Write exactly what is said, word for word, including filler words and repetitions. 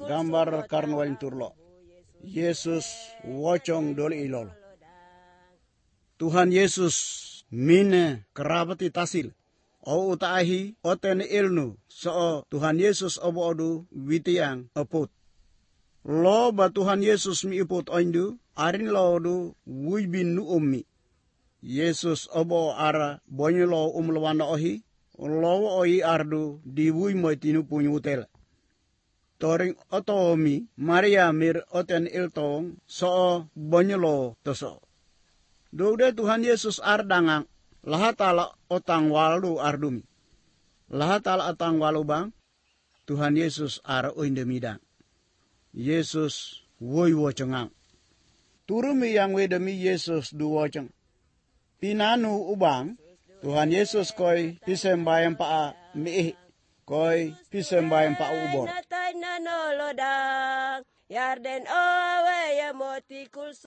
gambar karnuan turlo. Yesus wocong doli ilol. Tuhan Yesus mine kerabati tasil. O utahi oten ilnu so Tuhan Yesus obo odu witiang oput. Lo ba Tuhan Yesus mi iput oindu arin lo du wibin nu ummi. Yesus obo ara bonyo lo umlwana ohi. Lo oi ardu di wui moitinu punyutel. Toring otomi Maria mir oten iltong so bonyo lo toso. Dude Tuhan Yesus ardangang lahatala otang walu ardumi. Lahatala otang walu bang Tuhan Yesus ar oindemidang. Yesus woi wocengang. Turumi yang wedemi Yesus du woceng. Pinanu ubang Tuhan Yesus koi pisembayang paa miih koi pisembayang paa ubor. Yarden owe ya motikul